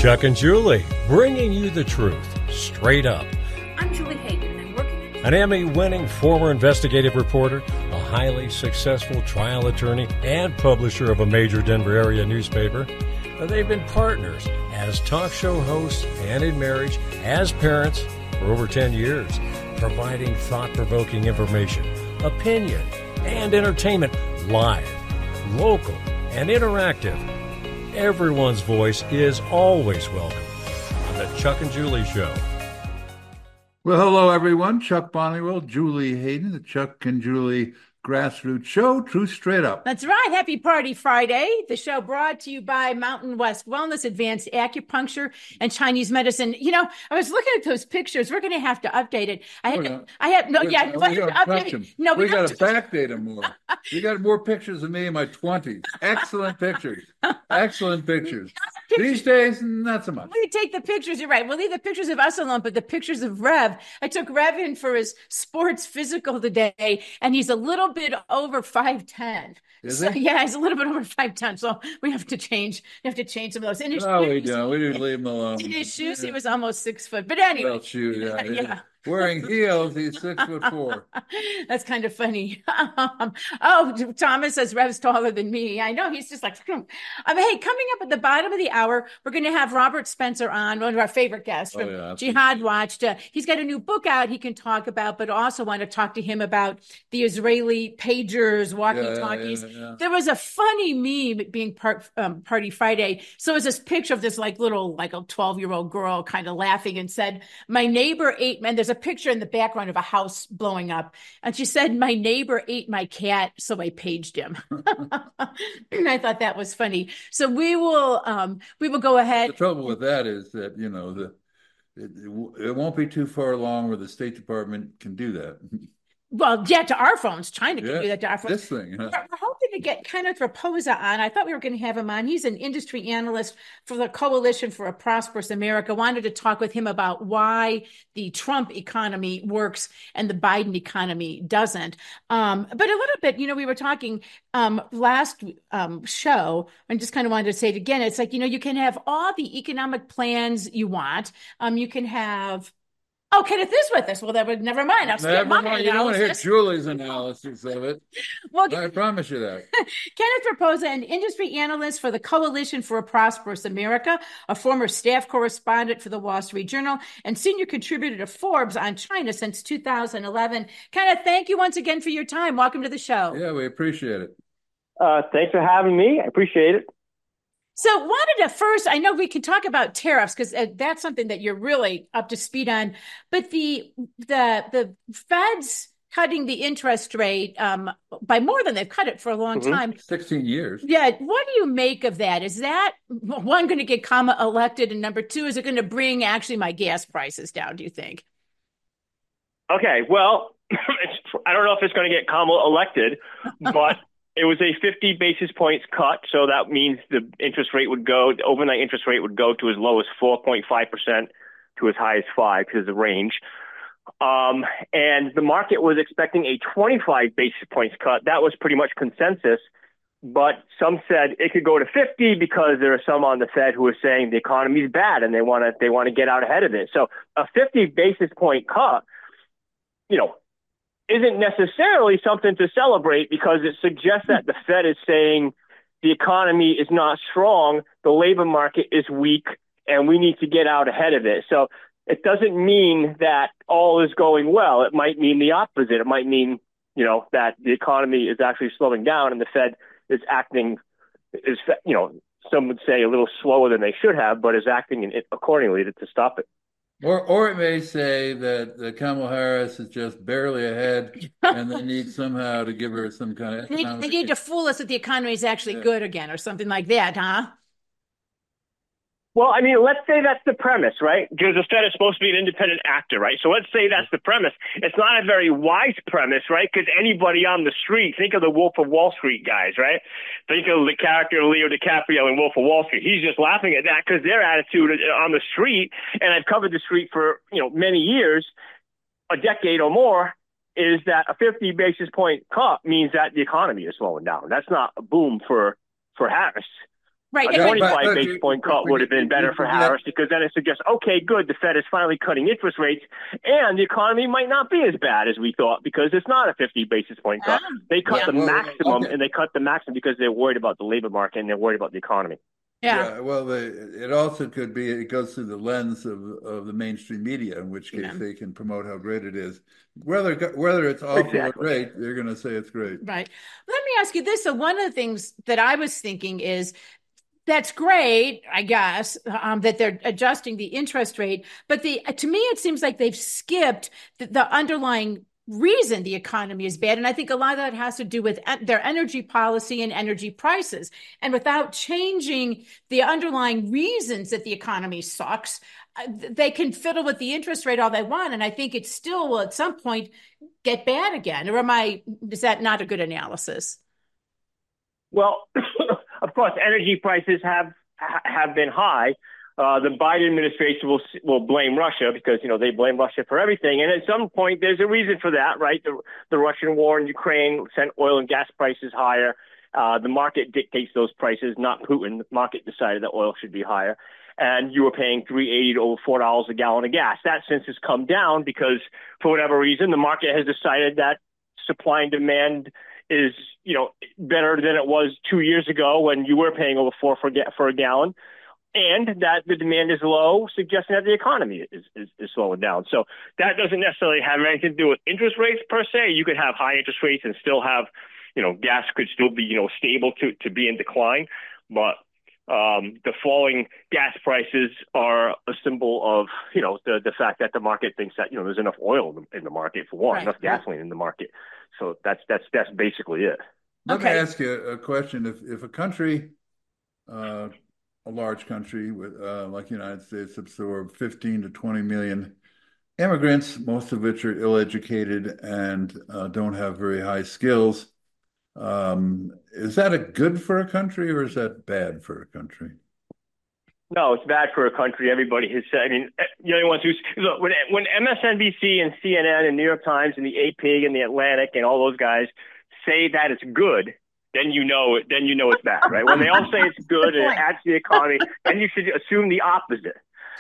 Chuck and Julie, bringing you the truth, straight up. I'm Julie Hayden, and working An Emmy-winning former investigative reporter, a highly successful trial attorney, and publisher of a major Denver area newspaper. They've been partners as talk show hosts and in marriage, as parents for over 10 years, providing thought-provoking information, opinion, and entertainment live, local, and interactive. Everyone's voice is always welcome on the Chuck and Julie Show. Well, hello, everyone. Chuck Bonniwell, Julie Hayden, the Chuck and Julie Grassroots Show, Truth Straight Up. That's right. Happy Party Friday. The show brought to you by Mountain West Wellness, Advanced Acupuncture, and Chinese Medicine. You know, I was looking at those pictures. We're going to have to update it. We got to backdate them more. You got more pictures of me in my 20s. Excellent pictures. Excellent pictures. These days, not so much. We take the pictures. You're right. We'll leave the pictures of us alone, but the pictures of Rev. I took Rev in for his sports physical today, and he's a little bit over 5'10". Yeah, he's a little bit over 5'10". So we have to change. You have to change some of those. In his shoes, we don't. We just leave him alone. In his shoes, he was almost 6 foot. But anyway, well, shoot, yeah. Wearing heels, he's 6'4". That's kind of funny. Thomas says Rev's taller than me. I know, he's just like, hey, coming up at the bottom of the hour, we're going to have Robert Spencer on, one of our favorite guests from Jihad Watched. He's got a new book out he can talk about, but also want to talk to him about the Israeli pagers, walkie-talkies. Yeah. There was a funny meme being Party Friday. So it was this picture of this little a 12-year-old girl kind of laughing and said, my neighbor ate, and there's a picture in the background of a house blowing up. And she said, my neighbor ate my cat, so I paged him. And I thought that was funny. So we will go ahead. The trouble with that is that, it won't be too far along where the State Department can do that. Well, yeah, to our phones. China can do that to our phones. This thing. Huh? We're hoping to get Kenneth Raposa on. I thought we were going to have him on. He's an industry analyst for the Coalition for a Prosperous America. Wanted to talk with him about why the Trump economy works and the Biden economy doesn't. But a little bit, we were talking last show, and just kind of wanted to say it again. It's like, you can have all the economic plans you want. You can have... Oh, Kenneth is with us. Well, never mind. I'll skip my analysis. You don't want to hear Julie's analysis of it. Well, I promise you that. Kenneth Raposa, an industry analyst for the Coalition for a Prosperous America, a former staff correspondent for the Wall Street Journal, and senior contributor to Forbes on China since 2011. Kenneth, thank you once again for your time. Welcome to the show. Yeah, we appreciate it. Thanks for having me. I appreciate it. So wanted to first, I know we can talk about tariffs because that's something that you're really up to speed on, but the Fed's cutting the interest rate by more than they've cut it for a long time. 16 years. Yeah. What do you make of that? Is that, one, going to get Kama elected? And number two, is it going to bring actually my gas prices down, do you think? Okay. Well, I don't know if it's going to get Kama elected, but... It was a 50 basis points cut, so that means the overnight interest rate would go to as low as 4.5% to as high as 5% because of the range. And the market was expecting a 25 basis points cut. That was pretty much consensus, but some said it could go to 50 because there are some on the Fed who are saying the economy is bad and they want to get out ahead of it. So a 50 basis point cut, isn't necessarily something to celebrate because it suggests that the Fed is saying the economy is not strong, the labor market is weak, and we need to get out ahead of it. So it doesn't mean that all is going well. It might mean the opposite. It might mean, that the economy is actually slowing down and the Fed is acting, some would say a little slower than they should have, but is acting accordingly to stop it. Or it may say that Kamala Harris is just barely ahead and they need somehow to give her some kind of... They need to fool us that the economy is actually good again or something like that, huh? Well, I mean, let's say that's the premise, right? Because the Fed is supposed to be an independent actor, right? So let's say that's the premise. It's not a very wise premise, right? Because anybody on the street, think of the Wolf of Wall Street guys, right? Think of the character Leo DiCaprio in Wolf of Wall Street. He's just laughing at that because their attitude on the street, and I've covered the street for, many years, a decade or more, is that a 50 basis point cut means that the economy is slowing down. That's not a boom for Harris. Right. A 25 basis point cut would have been better for Harris, because then it suggests, okay, good, the Fed is finally cutting interest rates, and the economy might not be as bad as we thought because it's not a 50 basis point cut. They cut the maximum, and they cut the maximum because they're worried about the labor market and they're worried about the economy. Yeah. Well, it also could be, it goes through the lens of the mainstream media, in which case they can promote how great it is. Whether it's awful or great, they're going to say it's great. Right. Let me ask you this. So one of the things that I was thinking is, that's great, I guess, that they're adjusting the interest rate. But to me, it seems like they've skipped the underlying reason the economy is bad. And I think a lot of that has to do with their energy policy and energy prices. And without changing the underlying reasons that the economy sucks, they can fiddle with the interest rate all they want. And I think it still will at some point get bad again. Or is that not a good analysis? Well, of course, energy prices have been high. The Biden administration will blame Russia because, they blame Russia for everything. And at some point, there's a reason for that, right? The Russian war in Ukraine sent oil and gas prices higher. The market dictates those prices, not Putin. The market decided that oil should be higher. And you were paying $3.80 to over $4 a gallon of gas. That since has come down because, for whatever reason, the market has decided that supply and demand is, better than it was 2 years ago when you were paying over $4 for a gallon, and that the demand is low, suggesting that the economy is slowing down. So that doesn't necessarily have anything to do with interest rates per se. You could have high interest rates and still have, gas could still be, stable to be in decline. But the falling gas prices are a symbol of, the fact that the market thinks that, there's enough oil in the market for one, enough gasoline in the market. So that's basically it. Let me ask you a question. If a country, a large country with like the United States, absorb 15 to 20 million immigrants, most of which are ill-educated and don't have very high skills, is that good for a country, or is that bad for a country? No, it's bad for a country. Everybody has said. I mean, the only ones look, when MSNBC and CNN and New York Times and the AP and the Atlantic and all those guys say that it's good, then you know it's bad, right? When they all say it's good and it adds to the economy, then you should assume the opposite.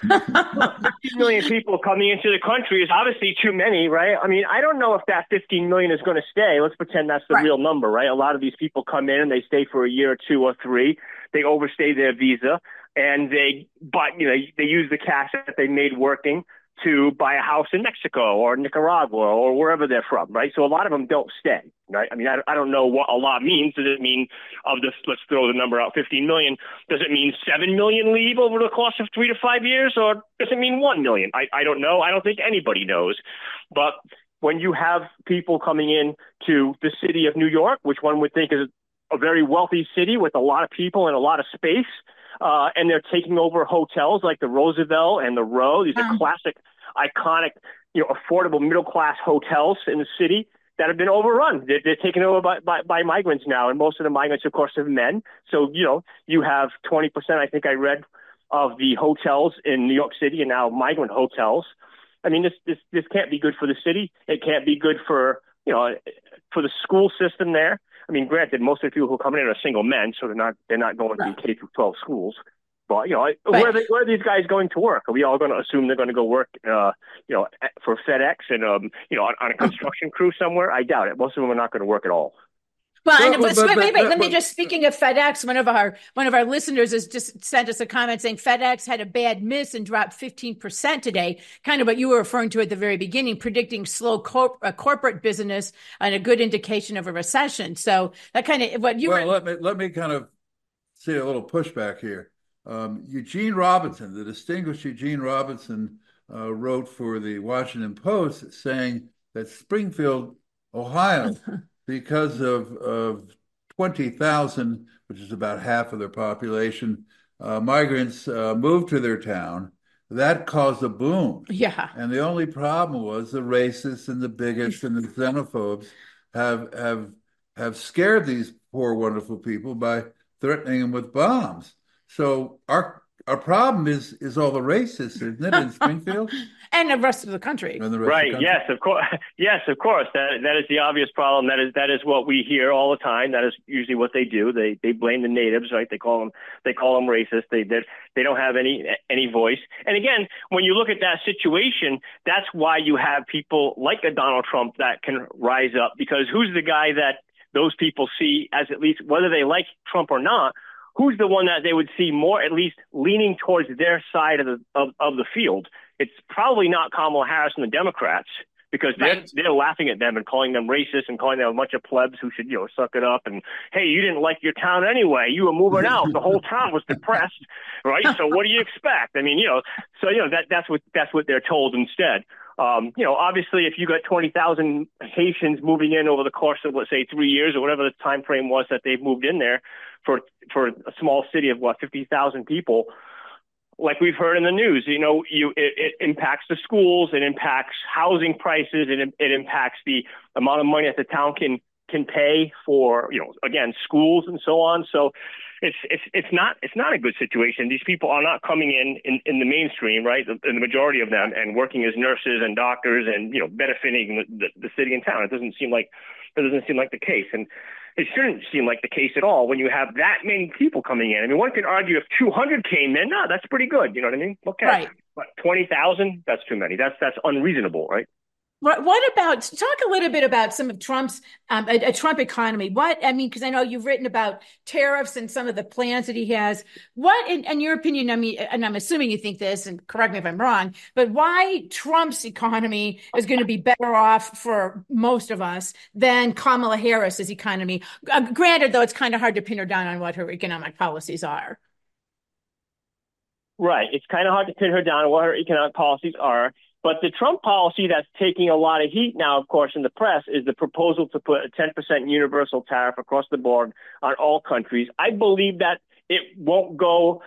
15 million people coming into the country is obviously too many, right? I mean, I don't know if that 15 million is going to stay. Let's pretend that's the real number, right? A lot of these people come in and they stay for a year or 2 or 3. They overstay their visa, and they use the cash that they made working to buy a house in Mexico or Nicaragua or wherever they're from, right? So a lot of them don't stay, right? I mean, I don't know what a lot means. Does it mean let's throw the number out, 15 million. Does it mean 7 million leave over the course of 3 to 5 years? Or does it mean 1 million? I don't know. I don't think anybody knows. But when you have people coming in to the city of New York, which one would think is a very wealthy city with a lot of people and a lot of space, and they're taking over hotels like the Roosevelt and the Row. These are classic, iconic, affordable middle-class hotels in the city that have been overrun. They're taken over by migrants now, and most of the migrants, of course, are men. So, you have 20%, I think I read, of the hotels in New York City are now migrant hotels. I mean, this can't be good for the city. It can't be good for the school system there. I mean, granted, most of the people who come in are single men, so they're not going to K through 12 schools. But where are these guys going to work? Are we all going to assume they're going to go work, for FedEx and on a construction crew somewhere? I doubt it. Most of them are not going to work at all. Well, let me just, speaking of FedEx, one of our listeners has just sent us a comment saying FedEx had a bad miss and dropped 15% today. Kind of what you were referring to at the very beginning, predicting slow corporate business and a good indication of a recession. So that kind of what you were. Let me kind of say a little pushback here. Eugene Robinson, the distinguished Eugene Robinson, wrote for the Washington Post saying that Springfield, Ohio, because of 20,000, which is about half of their population, migrants moved to their town. That caused a boom. Yeah. And the only problem was the racists and the bigots and the xenophobes have scared these poor, wonderful people by threatening them with bombs. So our our problem is all the racists, isn't it, in Springfield And the rest of the country. and the rest of Right. the country? Yes, of course. Yes, of course. That is the obvious problem. That is what we hear all the time. That is usually what they do. They blame the natives, right? They call them racist. They don't have any voice. And again, when you look at that situation, that's why you have people like a Donald Trump that can rise up, because who's the guy that those people see as, at least whether they like Trump or not, who's the one that they would see more at least leaning towards their side of the field? It's probably not Kamala Harris and the Democrats, because they're laughing at them and calling them racist and calling them a bunch of plebs who should, suck it up. And, hey, you didn't like your town anyway. You were moving out. The whole town was depressed, right? So what do you expect? I mean, that's what they're told instead. Obviously, if you got 20,000 Haitians moving in over the course of, let's say, 3 years or whatever the time frame was that they've moved in there for a small city of 50,000 people, like we've heard in the news, it impacts the schools, it impacts housing prices, it impacts the amount of money that the town can pay for, again, schools and so on. So it's not a good situation. These people are not coming in the mainstream, right? The majority of them, and working as nurses and doctors and, benefiting the city and town. It doesn't seem like the case. And it shouldn't seem like the case at all when you have that many people coming in. I mean, one could argue if 200 came in, no, that's pretty good. You know what I mean? Okay. Right. But 20,000, that's too many. That's unreasonable, right? What about, talk a little bit about some of Trump's, a Trump economy. Because I know you've written about tariffs and some of the plans that he has. What, in your opinion, and I'm assuming you think this, and correct me if I'm wrong, but why Trump's economy is going to be better off for most of us than Kamala Harris's economy? Granted, though, it's kind of hard to pin her down on what her economic policies are. Right. It's kind of hard to pin her down on what her economic policies are. But the Trump policy that's taking a lot of heat now, of course, in the press is the proposal to put a 10% universal tariff across the board on all countries. I believe that it won't go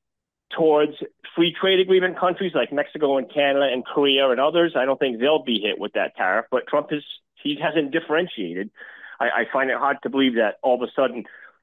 towards free trade agreement countries like Mexico and Canada and Korea and others. I don't think they'll be hit with that tariff. But Trump hasn't differentiated. I find it hard to believe that all of a sudden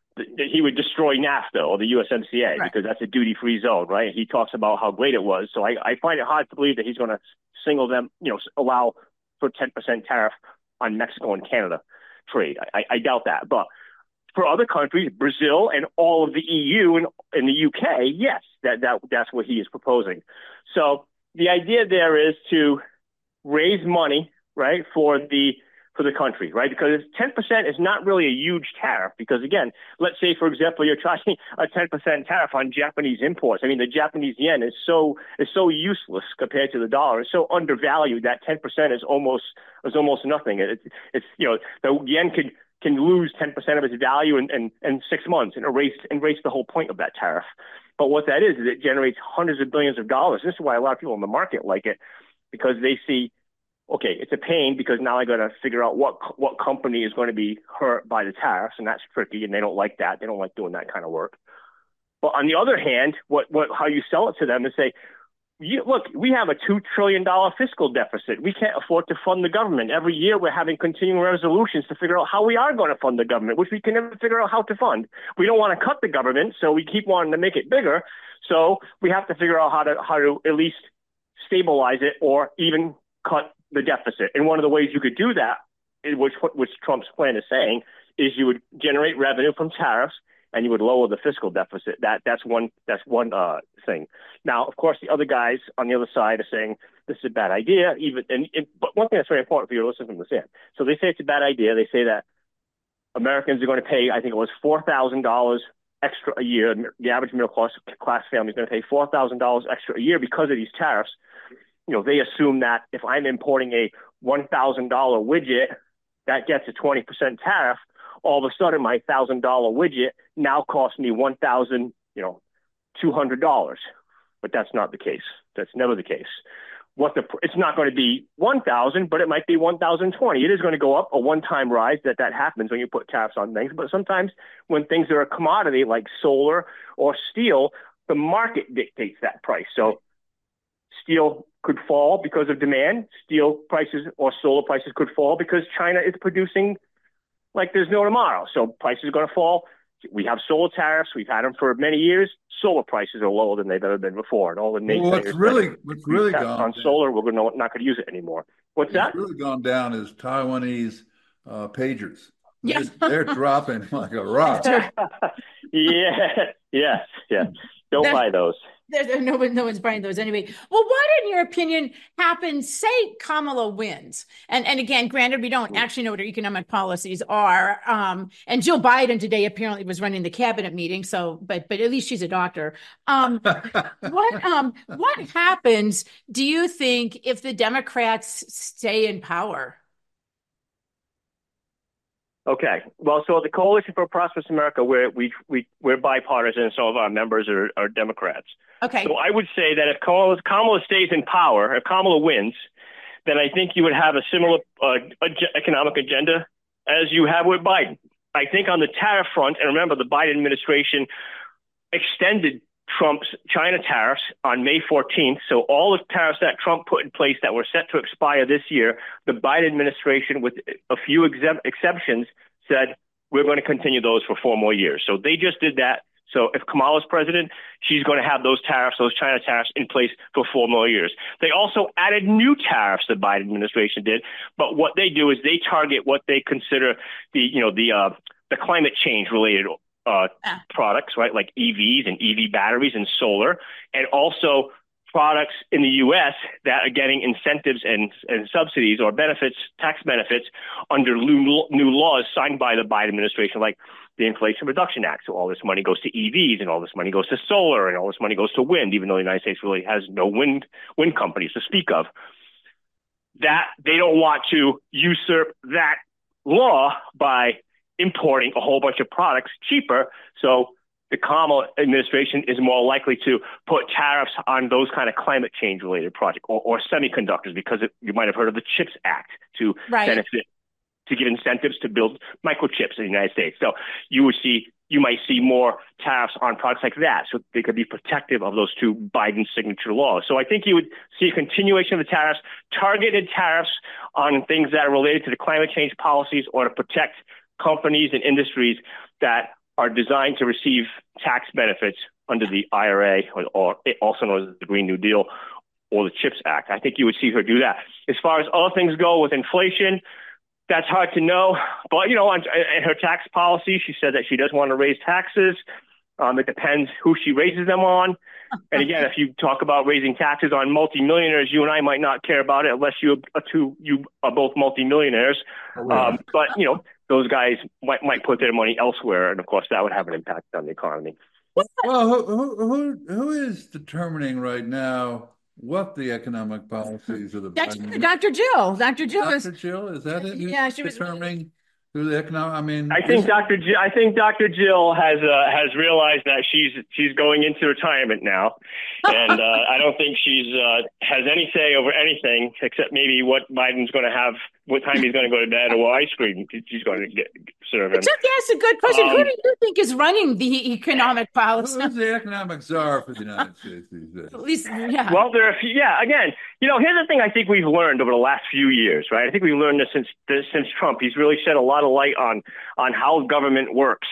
he would destroy NAFTA or the USMCA, right, because that's a duty-free zone, right? He talks about how great it was. So I find it hard to believe that he's going to single them, allow for 10% tariff on Mexico and Canada trade. I doubt that. But for other countries, Brazil and all of the EU and the UK, yes, that's what he is proposing. So the idea there is to raise money, right, for the country, right? Because 10% is not really a huge tariff because, again, let's say, for example, you're charging a 10% tariff on Japanese imports. I mean, the Japanese yen is so useless compared to the dollar. It's so undervalued that 10% is almost nothing. It's the yen can lose 10% of its value in 6 months and erase the whole point of that tariff. But what that is it generates hundreds of billions of dollars. This is why a lot of people in the market like it, because they see, okay, it's a pain because now I got to figure out what company is going to be hurt by the tariffs, and that's tricky, and they don't like that. They don't like doing that kind of work. But on the other hand, how you sell it to them is say, look, we have a $2 trillion fiscal deficit. We can't afford to fund the government. Every year we're having continuing resolutions to figure out how we are going to fund the government, which we can never figure out how to fund. We don't want to cut the government, so we keep wanting to make it bigger. So we have to figure out how to at least stabilize it or even cut the deficit. And one of the ways you could do that, which Trump's plan is saying, is you would generate revenue from tariffs and you would lower the fiscal deficit. That's one thing. Now, of course, the other guys on the other side are saying this is a bad idea. But one thing that's very important for your listeners to understand. So they say it's a bad idea. They say that Americans are going to pay, I think it was $4,000 extra a year. The average middle class family is going to pay $4,000 extra a year because of these tariffs. They assume that if I'm importing a $1,000 widget that gets a 20% tariff, all of a sudden my $1,000 widget now costs me $1,200. But that's not the case. That's never the case. It's not going to be 1,000, but it might be 1,020. It is going to go up, a one-time rise. That happens when you put tariffs on things. But sometimes when things are a commodity like solar or steel, the market dictates that price. So steel could fall because of demand. Steel prices or solar prices could fall because China is producing like there's no tomorrow. So prices are going to fall. We have solar tariffs. We've had them for many years. Solar prices are lower than they've ever been before. And all the naysayers what's really gone on solar, we're not going to use it anymore. What's that? What's really gone down is Taiwanese pagers. Yes. They're dropping like a rock. Yes. Don't buy those. No one's buying those anyway. Well, what, in your opinion, happens? Say Kamala wins, and again, granted, we don't actually know what her economic policies are. And Jill Biden today apparently was running the cabinet meeting. So, but at least she's a doctor. What happens? Do you think if the Democrats stay in power? Okay. Well, so the Coalition for Prosperous America, we're bipartisan. Some of our members are Democrats. Okay. So I would say that if Kamala stays in power, if Kamala wins, then I think you would have a similar economic agenda as you have with Biden. I think on the tariff front, and remember, the Biden administration extended Trump's China tariffs on May 14th. So all the tariffs that Trump put in place that were set to expire this year, the Biden administration, with a few exceptions, said, we're going to continue those for 4 more years. So they just did that. So if Kamala's president, she's going to have those tariffs, those China tariffs, in place for 4 more years. They also added new tariffs, the Biden administration did. But what they do is they target what they consider the climate change related products, right? Like EVs and EV batteries and solar, and also products in the U.S. that are getting incentives and subsidies or benefits, tax benefits under new laws signed by the Biden administration, like the Inflation Reduction Act. So all this money goes to EVs and all this money goes to solar and all this money goes to wind, even though the United States really has no wind companies to speak of. That they don't want to usurp that law by importing a whole bunch of products cheaper. So the Kamala administration is more likely to put tariffs on those kind of climate change related projects or semiconductors, because you might have heard of the CHIPS Act to benefit, to give incentives to build microchips in the United States. So you might see more tariffs on products like that. So they could be protective of those 2 Biden signature laws. So I think you would see a continuation of the tariffs, targeted tariffs on things that are related to the climate change policies or to protect companies and industries that are designed to receive tax benefits under the IRA, or also known as the Green New Deal or the CHIPS Act. I think you would see her do that. As far as other things go with inflation, that's hard to know. But, on her tax policy, she said that she doesn't want to raise taxes. It depends who she raises them on. And again, if you talk about raising taxes on multimillionaires, you and I might not care about it unless you are both multimillionaires. But, those guys might put their money elsewhere. And of course, that would have an impact on the economy. Well, who is determining right now what the economic policies of the Dr. Jill. Dr. Jill is that it? Yeah, she was determining who the economic. I think Dr. Jill has realized that she's going into retirement now, and I don't think she's has any say over anything except maybe what Biden's going to have, what time he's going to go to bed, or what ice cream she's going to serve him. That's a good question. Who do you think is running the economic policy? Who's the economic czar for the United States these days? At least, yeah. Well, there are a few. Yeah, again, here's the thing I think we've learned over the last few years, right? I think we've learned this since Trump. He's really shed a lot of light on how government works.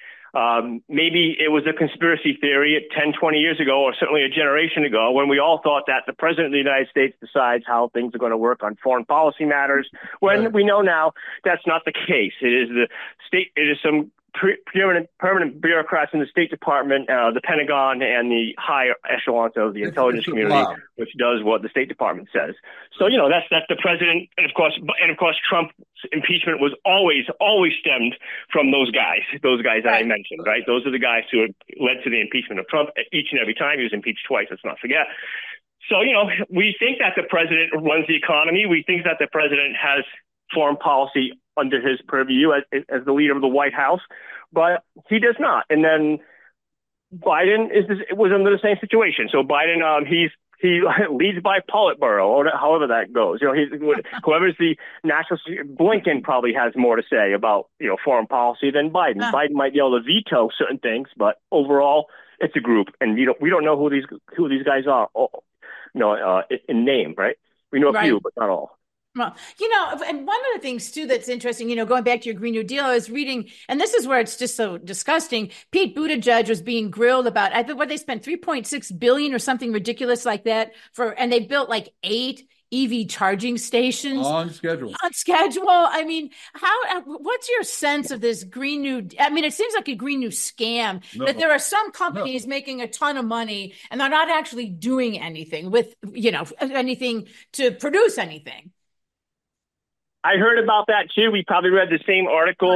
Maybe it was a conspiracy theory 10, 20 years ago, or certainly a generation ago, when we all thought that the president of the United States decides how things are going to work on foreign policy matters, when we know now that's not the case. It is the state, it is some permanent bureaucrats in the State Department, the Pentagon, and the higher echelons of the intelligence community, which does what the State Department says. So, that's the president. And of course, Trump's impeachment was always stemmed from those guys that I mentioned, right? Those are the guys who led to the impeachment of Trump each and every time. He was impeached twice, let's not forget. So, we think that the president runs the economy. We think that the president has foreign policy under his purview as the leader of the White House, but he does not. And then Biden was under the same situation. So Biden, he leads by Politburo, or however that goes. Whoever's the national, Blinken probably has more to say about foreign policy than Biden. Biden might be able to veto certain things, but overall, it's a group, and we don't know who these guys are. In name, right? We know a few, but not all. Well, and one of the things too that's interesting, going back to your Green New Deal, I was reading, and this is where it's just so disgusting. Pete Buttigieg was being grilled about, I think, what they spent 3.6 billion or something ridiculous like that and they built like 8 EV charging stations on schedule. On schedule. I mean, what's your sense of this Green New? I mean, it seems like a Green New scam that there are some companies making a ton of money and they're not actually doing anything with, anything to produce anything. I heard about that too. We probably read the same article.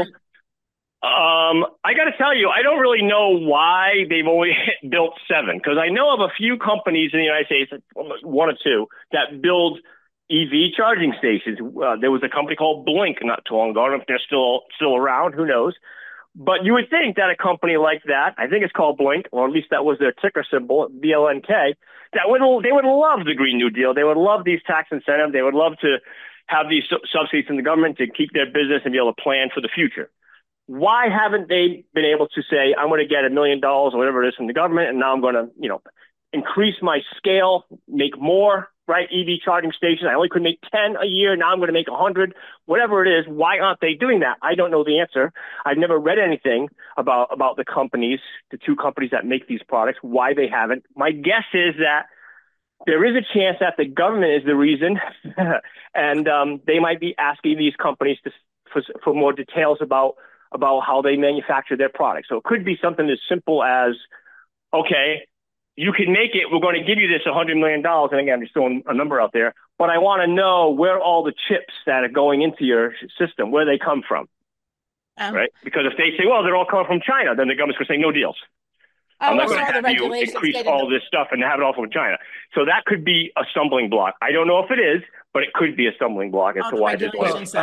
I got to tell you, I don't really know why they've only built 7, because I know of a few companies in the United States, 1 or 2, that build EV charging stations. There was a company called Blink not too long ago. I don't know if they're still around. Who knows? But you would think that a company like that, I think it's called Blink, or at least that was their ticker symbol, BLNK, they would love the Green New Deal. They would love these tax incentives. They would love to have these subsidies from the government to keep their business and be able to plan for the future. Why haven't they been able to say, I'm going to get $1 million or whatever it is from the government, and now I'm going to, increase my scale, make more, right? EV charging stations. I only could make 10 a year. Now I'm going to make 100, whatever it is. Why aren't they doing that? I don't know the answer. I've never read anything about the companies, the 2 companies that make these products, why they haven't. My guess is that there is a chance that the government is the reason, and they might be asking these companies for more details about how they manufacture their products. So it could be something as simple as, okay, you can make it. We're going to give you this $100 million. And again, I'm just throwing a number out there, but I want to know where all the chips that are going into your system, where they come from, right? Because if they say, well, they're all coming from China, then the government's going to say no deals. I'm not going to have you increase all this stuff and have it all from China. So that could be a stumbling block. I don't know if it is, but it could be a stumbling block as to why this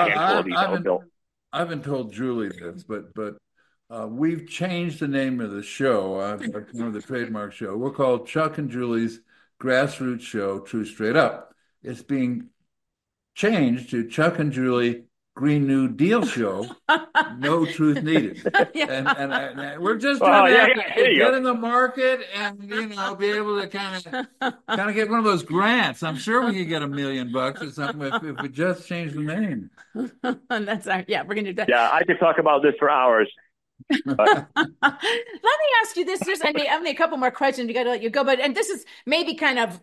I've been told Julie this, but we've changed the name of the show, the trademark show. We're called Chuck and Julie's Grassroots Show, True Straight Up. It's being changed to Chuck and Julie Green New Deal Show, No Truth Needed. And we're just trying to get in the market and be able to kind of get one of those grants. I'm sure we could get $1 million or something if we just change the name. That's we're gonna do that. Yeah, I could talk about this for hours. Let me ask you this. There's only a couple more questions. We got to let you go, and this is maybe kind of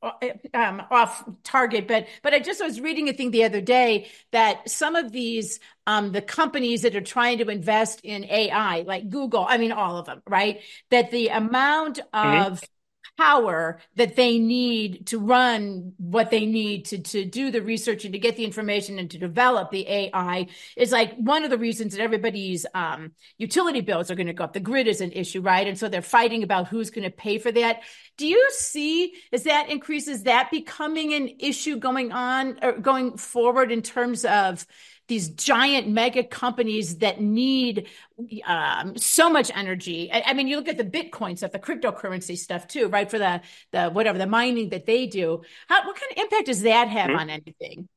off target, but I was reading a thing the other day that some of these the companies that are trying to invest in AI, like Google, I mean all of them, right? That the amount of power that they need to run what they need to do the research and to get the information and to develop the AI is like one of the reasons that everybody's utility bills are going to go up. The grid is an issue, right? And so they're fighting about who's going to pay for that. Do you see, as that increases, that becoming an issue going on or going forward in terms of these giant mega companies that need so much energy? I mean, you look at the Bitcoin stuff, the cryptocurrency stuff too, right? For the mining that they do. What kind of impact does that have on anything?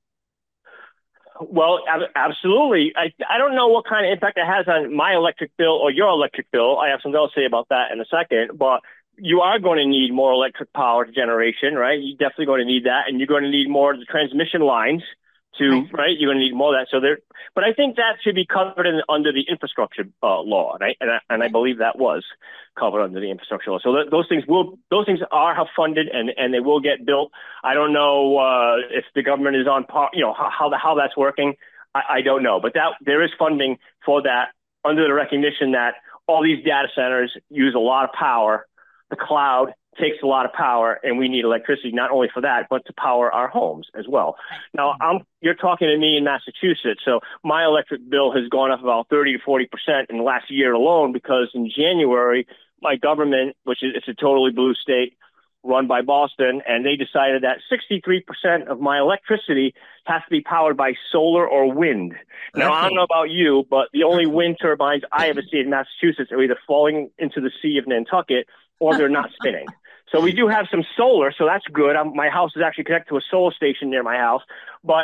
Well, absolutely. I don't know what kind of impact it has on my electric bill or your electric bill. I have something else to say about that in a second, but you are going to need more electric power generation, right? You're definitely going to need that, and you're going to need more of the transmission lines right? You're going to need more of that. So but I think that should be covered under the infrastructure law, right? And I believe that was covered under the infrastructure law. So those things are funded and they will get built. I don't know if the government is on par, how that's working. I don't know, but there is funding for that under the recognition that all these data centers use a lot of power. The cloud takes a lot of power, and we need electricity not only for that, but to power our homes as well. Now, you're talking to me in Massachusetts, so my electric bill has gone up about 30 to 40% in the last year alone because in January, my government, it's a totally blue state run by Boston, and they decided that 63% of my electricity has to be powered by solar or wind. Now, I don't know about you, but the only wind turbines I ever see in Massachusetts are either falling into the Sea of Nantucket or they're not spinning. So we do have some solar, so that's good. My house is actually connected to a solar station near my house, but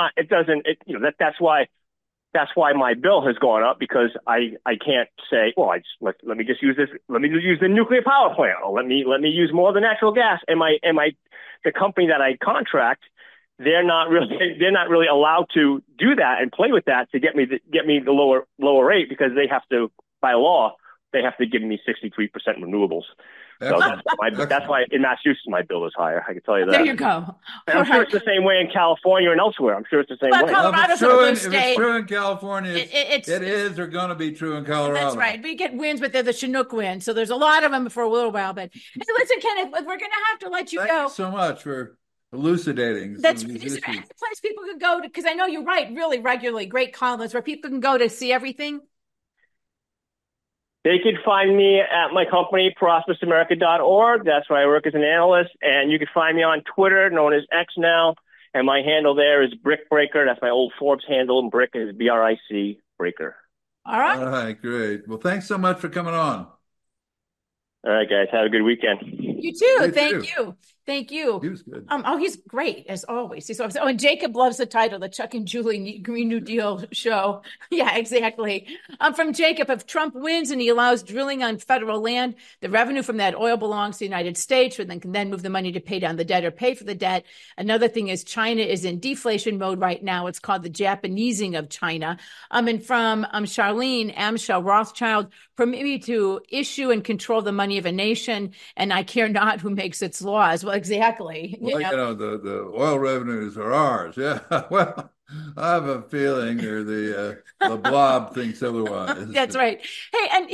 that's why my bill has gone up, because I can't say, well, let me just use this. Let me use the nuclear power plant. Or let me use more of the natural gas. And the company that I contract they're not really allowed to do that and play with that to get me the lower rate, because they have to, by law, they have to give me 63% renewables. So that's why in Massachusetts my bill is higher. I can tell you that. There you go. And I'm sure it's the same way in California and elsewhere. I'm sure it's the same way. Colorado's if it's true in California, it is or going to be true in Colorado. That's right. We get winds, but they're the Chinook winds. So there's a lot of them for a little while. But hey, listen, Kenneth, we're going to have to let you go. Thank you so much for elucidating. That's is there any place people can go to, because I know you write really regularly, great columns where people can go to see everything. They could find me at my company, prosperousamerica.org. That's where I work as an analyst. And you can find me on Twitter, known as X now. And my handle there is Brick Breaker. That's my old Forbes handle. And Brick is BRIC Breaker. All right. All right, great. Well, thanks so much for coming on. All right, guys. Have a good weekend. You too. Thank you. Thank you. He was good. He's great as always. He's always, and Jacob loves the title, the Chuck and Julie Green New Deal show. Yeah, exactly. From Jacob, if Trump wins and he allows drilling on federal land, the revenue from that oil belongs to the United States, or then can then move the money to pay down the debt or pay for the debt. Another thing is China is in deflation mode right now. It's called the Japanesing of China. And from Charlene Amschel Rothschild, permit me to issue and control the money of a nation, and I care not who makes its laws. Well, exactly. Well, the oil revenues are ours. Yeah. Well, I have a feeling the blob thinks otherwise. That's right. Hey, and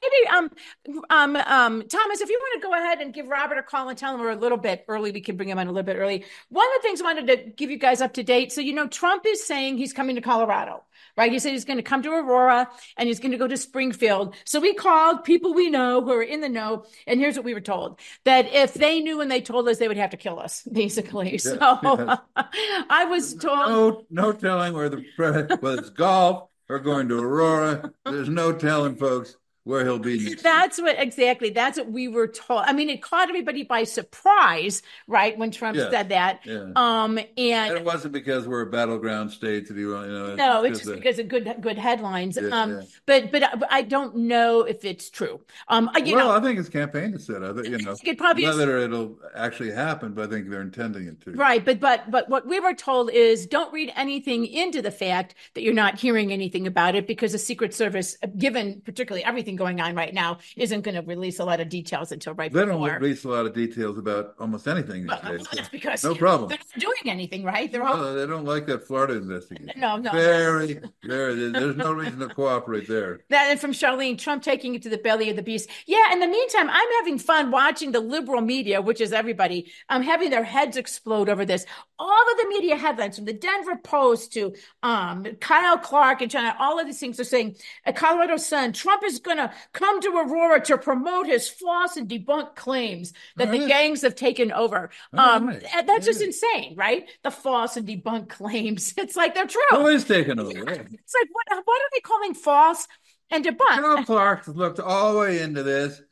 maybe Thomas, if you want to go ahead and give Robert a call and tell him we're a little bit early, we can bring him on a little bit early. One of the things I wanted to give you guys up to date. So, Trump is saying he's coming to Colorado, right? He said he's going to come to Aurora and he's going to go to Springfield. So we called people we know who are in the know. And here's what we were told, that if they knew when they told us, they would have to kill us, basically. Yes, so yes. I was told. No telling whether it's golf or going to Aurora. There's no telling, folks, where he'll be. That's what we were told. I mean, it caught everybody by surprise, right, when Trump said that. Yeah. And it wasn't because we're a battleground state. No, it's just because of good headlines. But I don't know if it's true. I think his campaign has said. I think it probably is. Whether it'll actually happen, but I think they're intending it to. Right, but what we were told is don't read anything into the fact that you're not hearing anything about it, because the Secret Service, given particularly everything going on right now, isn't going to release a lot of details until right before. They don't release a lot of details about almost anything these days. That's because no problem. They're not doing anything, right? They don't like that Florida investigation. No. There's no reason to cooperate there. That, and from Charlene, Trump taking it to the belly of the beast. Yeah, in the meantime, I'm having fun watching the liberal media, which is everybody, having their heads explode over this. All of the media headlines, from the Denver Post to Kyle Clark and China, all of these things are saying, a Colorado Sun, Trump is going to come to Aurora to promote his false and debunk claims that the gangs have taken over. That's just insane, right? The false and debunk claims. It's like they're true. Who is taking over? It's like, what are they calling false and debunked? Kyle Clark looked all the way into this.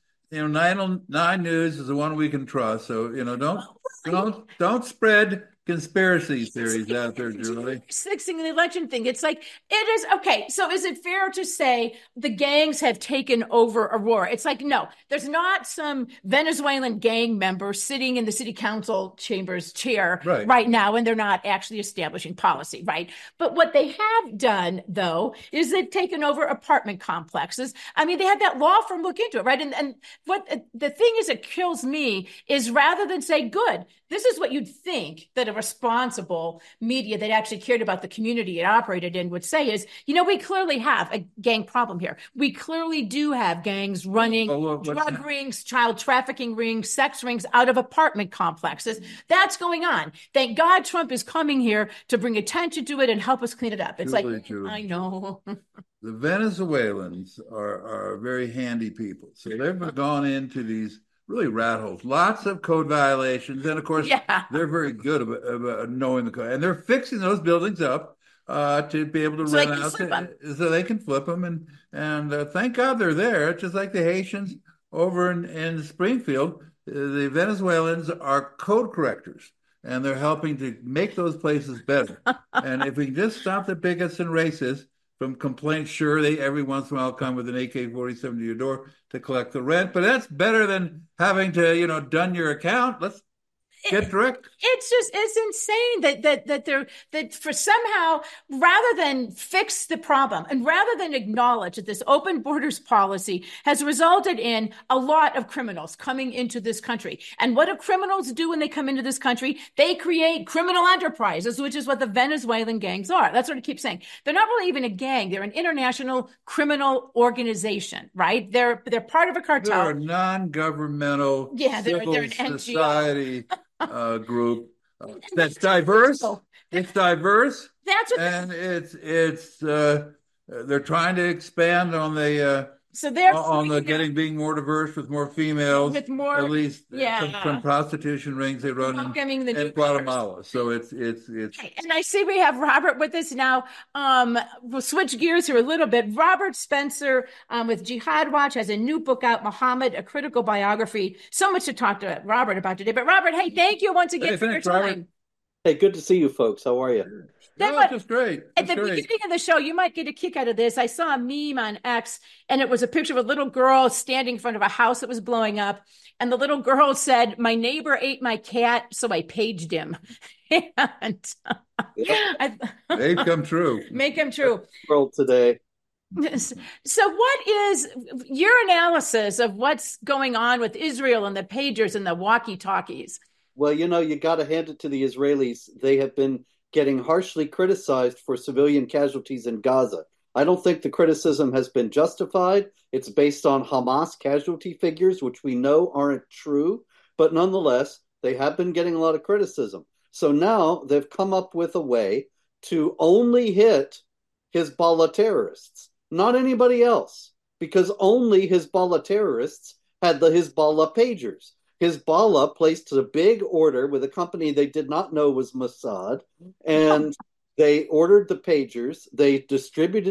9 News is the one we can trust. So, don't spread conspiracy theories out there, Julie. Fixing the election thing. It's like, it is, okay, so is it fair to say the gangs have taken over Aurora? It's like, no, there's not some Venezuelan gang member sitting in the city council chamber's chair right now, and they're not actually establishing policy, right? But what they have done, though, is they've taken over apartment complexes. I mean, they had that law firm look into it, right? And what the thing is that kills me is, rather than say, good, this is what you'd think that a responsible media that actually cared about the community it operated in would say is, we clearly have a gang problem here. We clearly do have gangs running drug rings, child trafficking rings, sex rings out of apartment complexes. That's going on. Thank God Trump is coming here to bring attention to it and help us clean it up. It's Julie. I know. The Venezuelans are very handy people. So they've gone into these really rat holes, lots of code violations. And of course, they're very good about knowing the code. And they're fixing those buildings up to be able to rent out so they can flip them. And thank God they're there. It's just like the Haitians over in Springfield. The Venezuelans are code correctors, and they're helping to make those places better. And if we can just stop the bigots and racists from complaints, sure, they every once in a while come with an AK-47 to your door to collect the rent, but that's better than having to, dun your account. get direct. It's insane that for somehow, rather than fix the problem and rather than acknowledge that this open borders policy has resulted in a lot of criminals coming into this country. And what do criminals do when they come into this country? They create criminal enterprises, which is what the Venezuelan gangs are. That's what I keep saying. They're not really even a gang. They're an international criminal organization, right? They're part of a cartel. They're a non-governmental civil society group that's diverse. It's diverse. That's what, and it's they're trying to expand on the being more diverse with more females, with more, at least some prostitution rings they run in Guatemala. So it's okay. And I see we have Robert with us now. We'll switch gears here a little bit. Robert Spencer with Jihad Watch has a new book out, Muhammad, a critical biography. So much to talk to Robert about today. But Robert, hey, thank you once again for your time. Robert. Hey, good to see you folks. How are you? That's great. At the beginning of the show, you might get a kick out of this. I saw a meme on X, and it was a picture of a little girl standing in front of a house that was blowing up. And the little girl said, "My neighbor ate my cat, so I paged him." And they come true. Make them true. World today. So what is your analysis of what's going on with Israel and the pagers and the walkie-talkies? Well, you got to hand it to the Israelis. They have been getting harshly criticized for civilian casualties in Gaza. I don't think the criticism has been justified. It's based on Hamas casualty figures, which we know aren't true. But nonetheless, they have been getting a lot of criticism. So now they've come up with a way to only hit Hezbollah terrorists, not anybody else, because only Hezbollah terrorists had the Hezbollah pagers. Hezbollah placed a big order with a company they did not know was Mossad, and they ordered the pagers. They distributed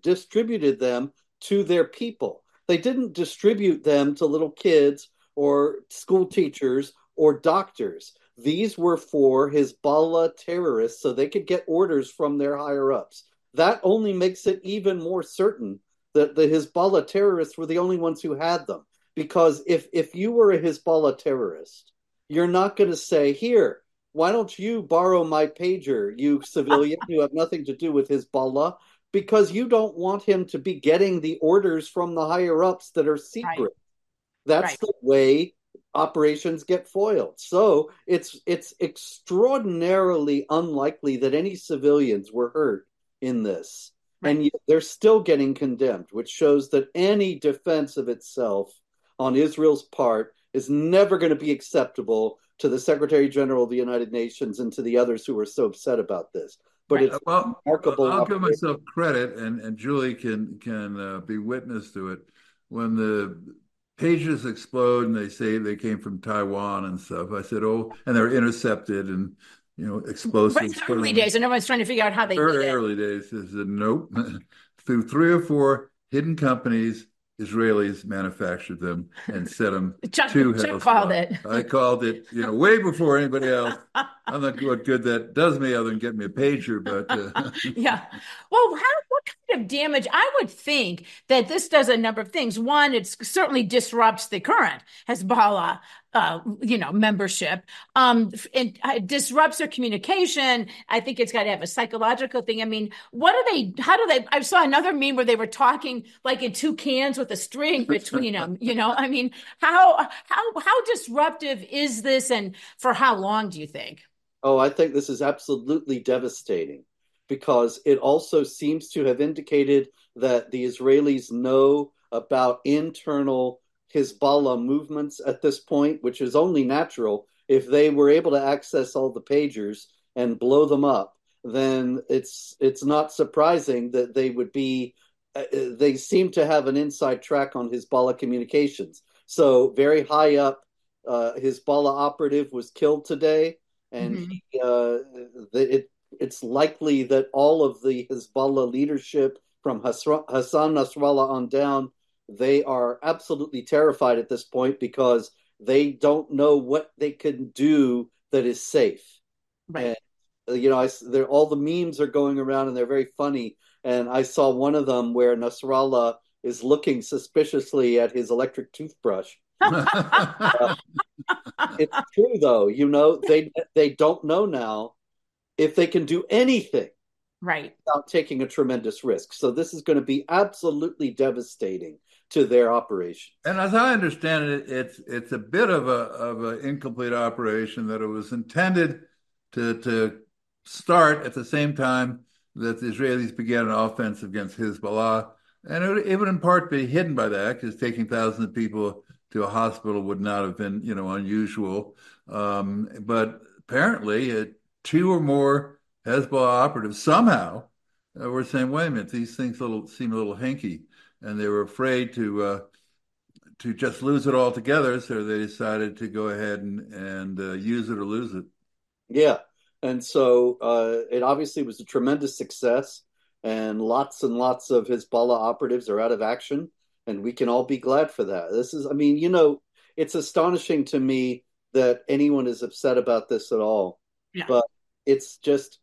them to their people. They didn't distribute them to little kids or school teachers or doctors. These were for Hezbollah terrorists so they could get orders from their higher-ups. That only makes it even more certain that the Hezbollah terrorists were the only ones who had them. Because if you were a Hezbollah terrorist, you're not going to say, "Here, why don't you borrow my pager, you civilian who have nothing to do with Hezbollah," because you don't want him to be getting the orders from the higher-ups that are secret. Right. That's the way operations get foiled. So it's extraordinarily unlikely that any civilians were hurt in this. Right. And they're still getting condemned, which shows that any defense of itself on Israel's part is never going to be acceptable to the Secretary General of the United Nations and to the others who are so upset about this. But it's remarkable. I'll give myself credit, and Julie can be witness to it. When the pages explode and they say they came from Taiwan and stuff, I said, "Oh," and they're intercepted and explosives. Right, early days, and everyone's trying to figure out how they did it. Early days, I said, "Nope." Through 3 or 4 hidden companies, Israelis manufactured them and set them to Hezbollah. Chuck called it. I called it, way before anybody else. I'm not what good that does me other than get me a pager, but yeah. Well, what kind of damage? I would think that this does a number of things. One, it certainly disrupts the current Hezbollah membership. It disrupts their communication. I think it's got to have a psychological thing. I mean, how do they, I saw another meme where they were talking like in 2 cans with a string between them, I mean, how disruptive is this and for how long do you think? Oh, I think this is absolutely devastating because it also seems to have indicated that the Israelis know about internal Hezbollah movements at this point, which is only natural. If they were able to access all the pagers and blow them up, then it's not surprising that they would be. They seem to have an inside track on Hezbollah communications. So very high up, Hezbollah operative was killed today, and it's likely that all of the Hezbollah leadership from Hassan Nasrallah on down, they are absolutely terrified at this point because they don't know what they can do that is safe. Right. And, all the memes are going around and they're very funny. And I saw one of them where Nasrallah is looking suspiciously at his electric toothbrush. It's true, though. They don't know now if they can do anything Right. without taking a tremendous risk. So this is going to be absolutely devastating to their operation. And as I understand it, it's a bit of an incomplete operation, that it was intended to start at the same time that the Israelis began an offensive against Hezbollah, and it would in part be hidden by that, because taking thousands of people to a hospital would not have been, unusual. But apparently, two or more Hezbollah operatives somehow were saying, "Wait a minute, these things seem a little hinky," and they were afraid to just lose it altogether. So they decided to go ahead and use it or lose it. Yeah. And so it obviously was a tremendous success, and lots of Hezbollah operatives are out of action, and we can all be glad for that. It's astonishing to me that anyone is upset about this at all. Yeah. But it's just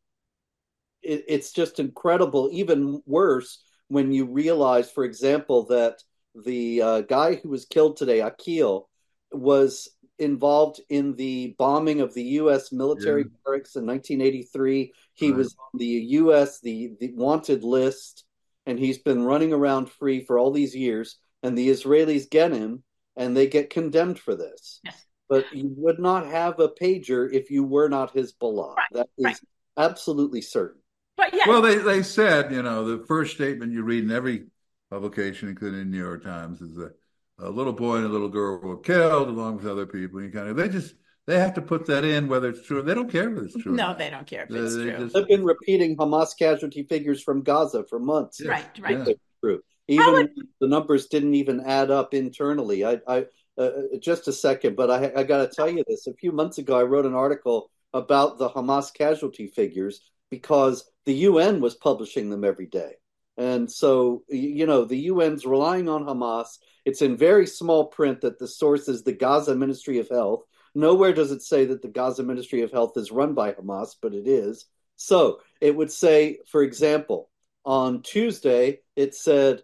incredible. Even worse when you realize, for example, that the guy who was killed today, Akil, was involved in the bombing of the U.S. military barracks in 1983. He was on the U.S. the wanted list, and he's been running around free for all these years. And the Israelis get him, and they get condemned for this. Yes. But you would not have a pager if you were not Hezbollah. Right. That is absolutely certain. But yeah. Well, they said, the first statement you read in every publication, including the New York Times, is that a little boy and a little girl were killed along with other people. They have to put that in, whether it's true. They don't care if it's true. No, they don't care if it's true. They've been repeating Hamas casualty figures from Gaza for months. Right. Yeah. True. Even the numbers didn't even add up internally. Just a second, but I got to tell you this. A few months ago, I wrote an article about the Hamas casualty figures because the UN was publishing them every day. And so, the UN's relying on Hamas. It's in very small print that the source is the Gaza Ministry of Health. Nowhere does it say that the Gaza Ministry of Health is run by Hamas, but it is. So it would say, for example, on Tuesday, it said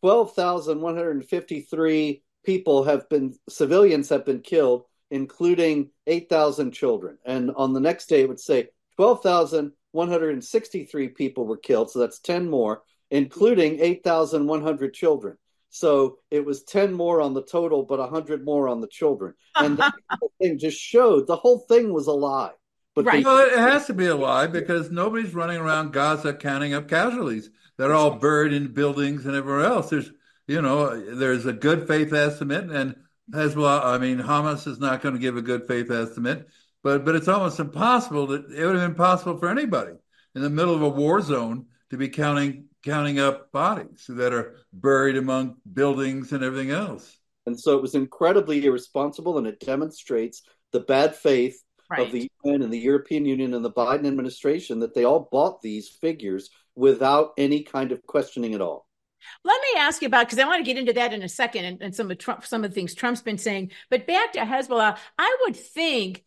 12,153 civilians have been killed, including 8,000 children. And on the next day, it would say 12,163 people were killed. So that's 10 more, including 8,100 children. So it was 10 more on the total, but 100 more on the children. And that thing just showed the whole thing was a lie. But it has to be a lie, because nobody's running around Gaza counting up casualties. They're all buried in buildings and everywhere else. There's a good faith estimate, and Hamas is not going to give a good faith estimate, but it's almost impossible. It would have been impossible for anybody in the middle of a war zone to be counting up bodies that are buried among buildings and everything else. And so it was incredibly irresponsible, and it demonstrates the bad faith of the UN and the European Union and the Biden administration, that they all bought these figures without any kind of questioning at all. Let me ask you about, because I want to get into that in a second, and some of the things Trump's been saying. But back to Hezbollah, I would think,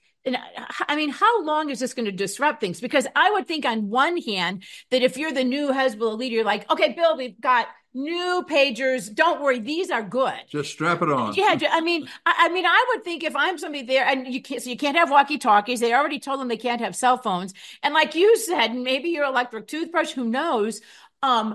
how long is this going to disrupt things? Because I would think on one hand that if you're the new Hezbollah leader, you're like, okay, Bill, we've got new pagers. Don't worry, these are good. Just strap it on. Yeah, I would think if I'm somebody there, and you can't have walkie-talkies. They already told them they can't have cell phones. And like you said, maybe your electric toothbrush. Who knows? How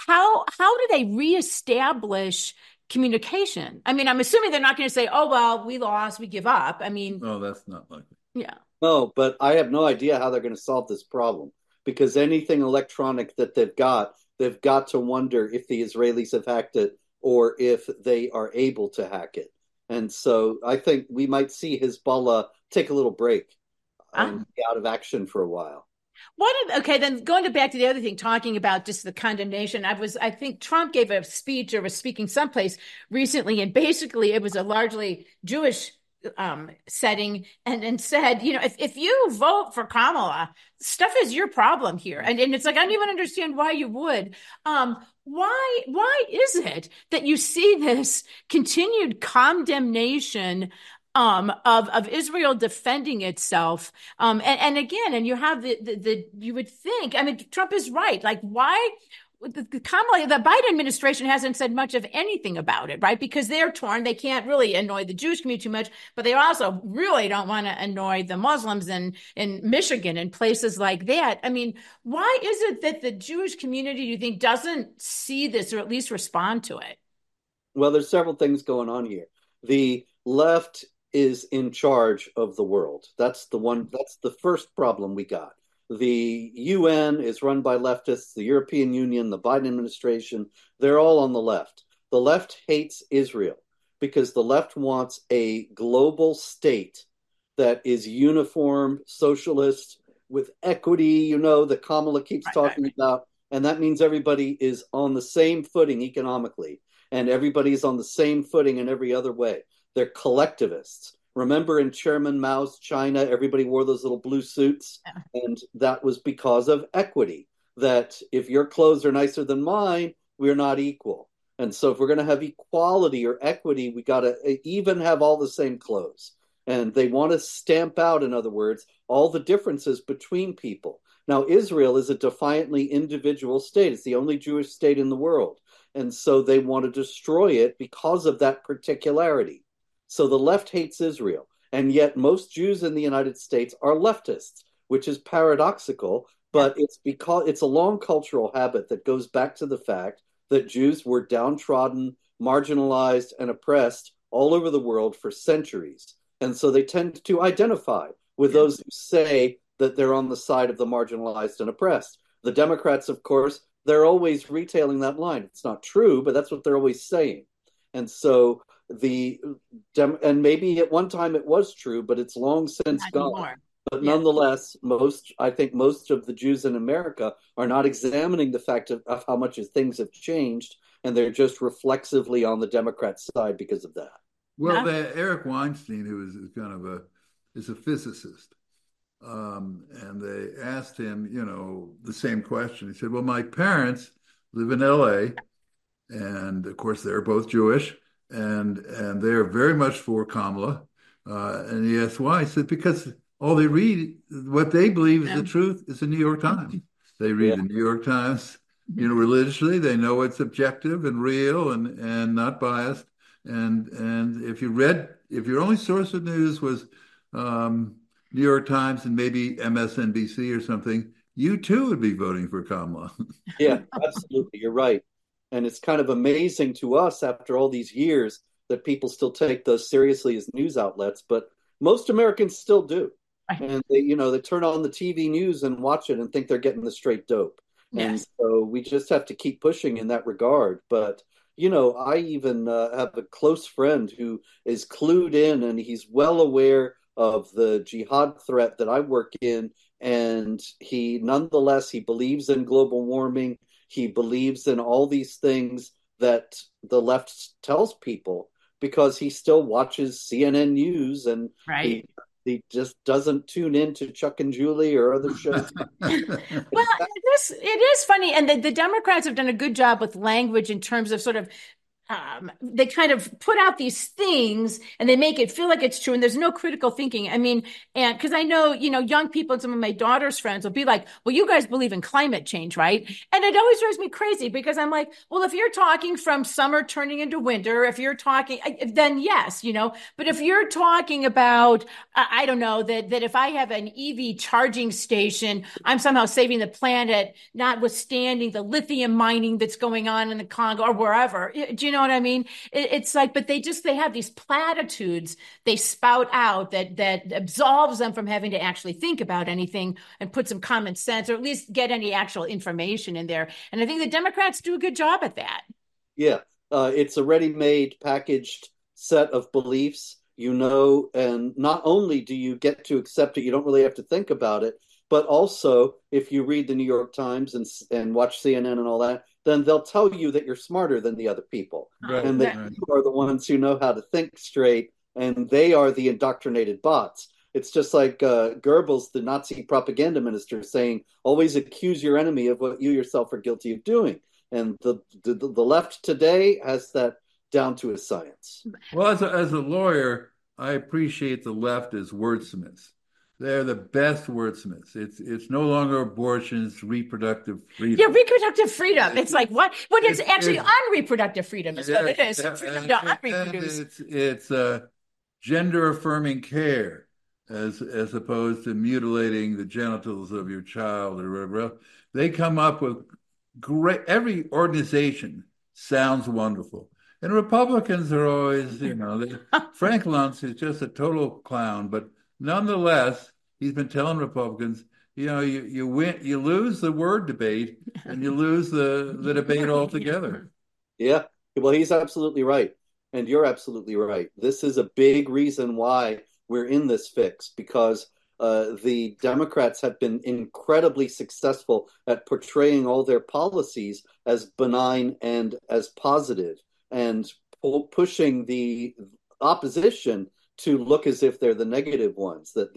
do they reestablish communication? I'm assuming they're not going to say, "Oh well, we lost, we give up." No, that's not likely. Yeah. No, but I have no idea how they're going to solve this problem, because anything electronic that they've got to wonder if the Israelis have hacked it or if they are able to hack it. And so I think we might see Hezbollah take a little break and be out of action for a while. Then going back to the other thing, talking about just the condemnation. I think Trump gave a speech or was speaking someplace recently, and basically it was a largely Jewish setting, and said, if you vote for Kamala, stuff is your problem here. And it's like, I don't even understand why you would. Why is it that you see this continued condemnation of Israel defending itself, and again, and you have you would think, Trump is right. Like, why the Biden administration hasn't said much of anything about it, right? Because they're torn. They can't really annoy the Jewish community too much, but they also really don't want to annoy the Muslims in Michigan and places like that. I mean, why is it that the Jewish community, do you think, doesn't see this or at least respond to it? Well, there's several things going on here. The left is in charge of the world. That's the first problem we got. The UN is run by leftists, the European Union, the Biden administration, they're all on the left. The left hates Israel because the left wants a global state that is uniform, socialist, with equity, that Kamala keeps talking about. And that means everybody is on the same footing economically, and everybody's on the same footing in every other way. They're collectivists. Remember in Chairman Mao's China, everybody wore those little blue suits, and that was because of equity, that if your clothes are nicer than mine, we're not equal. And so if we're going to have equality or equity, we got to even have all the same clothes. And they want to stamp out, in other words, all the differences between people. Now, Israel is a defiantly individual state. It's the only Jewish state in the world. And so they want to destroy it because of that particularity. So the left hates Israel, and yet most Jews in the United States are leftists, which is paradoxical, but it's because it's a long cultural habit that goes back to the fact that Jews were downtrodden, marginalized, and oppressed all over the world for centuries. And so they tend to identify with those who say that they're on the side of the marginalized and oppressed. The Democrats, of course, they're always retailing that line. It's not true, but that's what they're always saying. And so and maybe at one time it was true, but it's long since gone. But nonetheless, I think most of the Jews in America are not examining the fact of how much things have changed, and they're just reflexively on the Democrat side because of that. Well, Eric Weinstein, who is kind of is a physicist, and they asked him, the same question. He said, "Well, my parents live in L.A., and of course they're both Jewish." And they're very much for Kamala. And he asked why. He said, because all they read, what they believe is the truth, is the New York Times. They read the New York Times, religiously. They know it's objective and real and not biased. And if your only source of news was New York Times and maybe MSNBC or something, you too would be voting for Kamala. Yeah, absolutely. You're right. And it's kind of amazing to us after all these years that people still take those seriously as news outlets, but most Americans still do. And they turn on the TV news and watch it and think they're getting the straight dope. Yes. And so we just have to keep pushing in that regard. But, I even have a close friend who is clued in, and he's well aware of the jihad threat that I work in. And he believes in global warming. He believes in all these things that the left tells people because he still watches CNN News, and he just doesn't tune in to Chuck and Julie or other shows. Well, it is funny. And the Democrats have done a good job with language in terms of sort of they kind of put out these things and they make it feel like it's true, and there's no critical thinking. I mean, and because I know, young people and some of my daughter's friends will be like, well, you guys believe in climate change, right? And it always drives me crazy because I'm like, well, if you're talking from summer turning into winter, if you're talking, then yes, but if you're talking about, I don't know, that if I have an EV charging station, I'm somehow saving the planet, notwithstanding the lithium mining that's going on in the Congo or wherever. Do you know what I mean? It's like, but they have these platitudes they spout out that absolves them from having to actually think about anything and put some common sense or at least get any actual information in there. And I think the Democrats do a good job at that. Yeah. It's a ready-made packaged set of beliefs, and not only do you get to accept it, you don't really have to think about it, but also if you read the New York Times and watch CNN and all that, then they'll tell you that you're smarter than the other people. Right, and that you are the ones who know how to think straight, and they are the indoctrinated bots. It's just like Goebbels, the Nazi propaganda minister, saying, always accuse your enemy of what you yourself are guilty of doing. And the left today has that down to a science. Well, as a lawyer, I appreciate the left as wordsmiths. They're the best wordsmiths. It's no longer abortion, it's reproductive freedom. Yeah, reproductive freedom. It's like what? But it's actually unreproductive freedom is what it is. Freedom to unreproduce. It's gender affirming care as opposed to mutilating the genitals of your child or whatever else. They come up with great. Every organization sounds wonderful. And Republicans are always, Frank Luntz is just a total clown, but nonetheless, he's been telling Republicans, you win, you lose the word debate, and you lose the debate altogether. Yeah, well, he's absolutely right, and you're absolutely right. This is a big reason why we're in this fix, because the Democrats have been incredibly successful at portraying all their policies as benign and as positive, and pushing the opposition to look as if they're the negative ones. That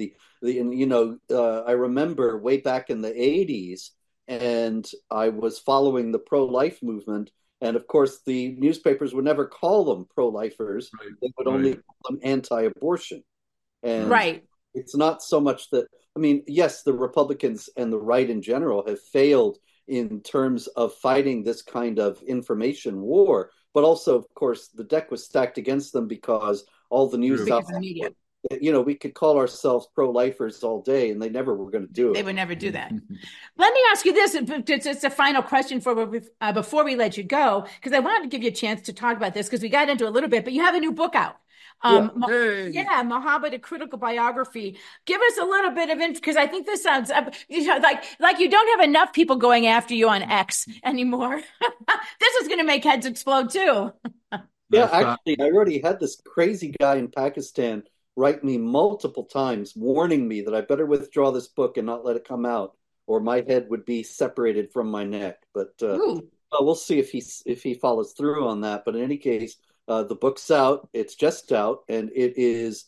I remember way back in the 80s, and I was following the pro-life movement, and of course the newspapers would never call them pro-lifers; they would only call them anti-abortion. And it's not so much that, yes, the Republicans and the right in general have failed in terms of fighting this kind of information war, but also, of course, the deck was stacked against them because all the news outlets, we could call ourselves pro-lifers all day, and they never were going to do it. They would never do that. Let me ask you this. It's a final question before we let you go, because I wanted to give you a chance to talk about this, because we got into it a little bit, but you have a new book out. Muhammad, a critical biography. Give us a little bit of because I think this sounds like you don't have enough people going after you on X anymore. This is going to make heads explode too. Yeah, actually, I already had this crazy guy in Pakistan write me multiple times, warning me that I better withdraw this book and not let it come out, or my head would be separated from my neck. But we'll see if he follows through on that. But in any case, the book's out. It's just out, and it is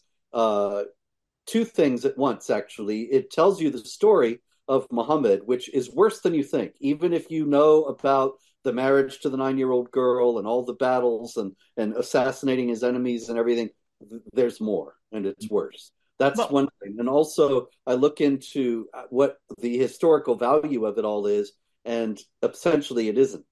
two things at once, actually. It tells you the story of Muhammad, which is worse than you think. Even if you know about the marriage to the 9-year-old girl and all the battles and assassinating his enemies and everything, there's more, and it's worse. That's one thing. And also, I look into what the historical value of it all is, and essentially it isn't.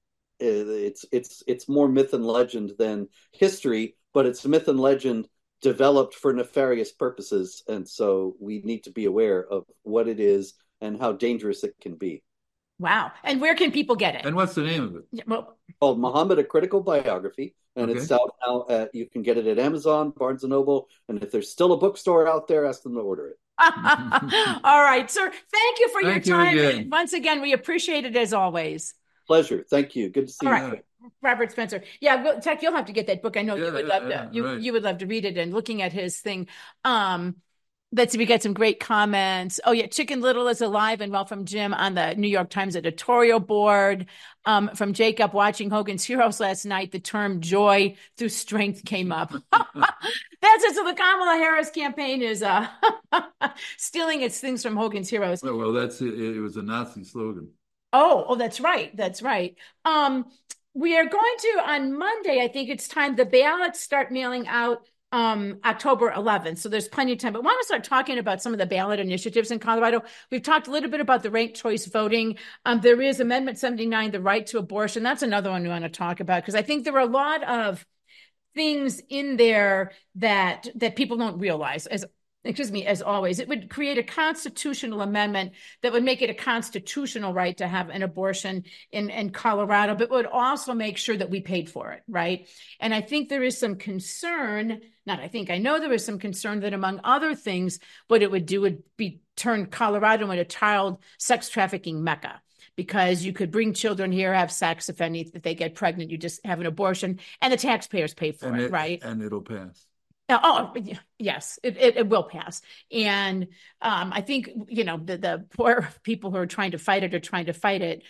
It's more myth and legend than history, but it's myth and legend developed for nefarious purposes, and so we need to be aware of what it is and how dangerous it can be. Wow. And where can people get it? And what's the name of it? Called Muhammad, a Critical Biography, and it's out now. You can get it at Amazon, Barnes & Noble, and if there's still a bookstore out there, ask them to order it. All right, sir. Thank you for your time. Once again, we appreciate it as always. Pleasure. Thank you. Good to see you. Right. Robert Spencer. Yeah, Tech, you'll have to get that book. I know you would love to. You would love to read it. And looking at his thing, let's see, we got some great comments. Oh yeah, Chicken Little is alive and well from Jim on the New York Times editorial board. From Jacob, watching Hogan's Heroes last night, the term "joy through strength" came up. That's it. So the Kamala Harris campaign is stealing its things from Hogan's Heroes. Well, that's it. It was a Nazi slogan. Oh, that's right. That's right. We are going to, on Monday, I think it's time, the ballots start mailing out October 11th. So there's plenty of time. But I want to start talking about some of the ballot initiatives in Colorado. We've talked a little bit about the ranked choice voting. There is Amendment 79, the right to abortion. That's another one we want to talk about, because I think there are a lot of things in there that people don't realize. As always, it would create a constitutional amendment that would make it a constitutional right to have an abortion in Colorado, but would also make sure that we paid for it, right? And I think there is some concern, I know there is some concern that, among other things, what it would do would be turn Colorado into a child sex trafficking mecca, because you could bring children here, have sex, if they get pregnant, you just have an abortion, and the taxpayers pay for it, right? And it'll pass. Oh, yes, it will pass. And I think, the poor people who are trying to fight it are trying to fight it.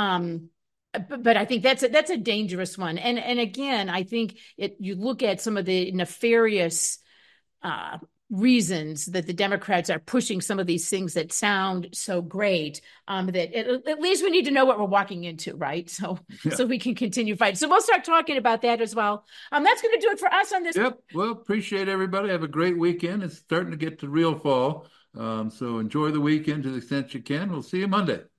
But I think that's a dangerous one. And again, I think you look at some of the nefarious reasons that the Democrats are pushing some of these things that sound so great, that at least we need to know what we're walking into, right? So we can continue fighting. So we'll start talking about that as well. That's going to do it for us on this. Yep. Well, appreciate everybody. Have a great weekend. It's starting to get to real fall. So enjoy the weekend to the extent you can. We'll see you Monday.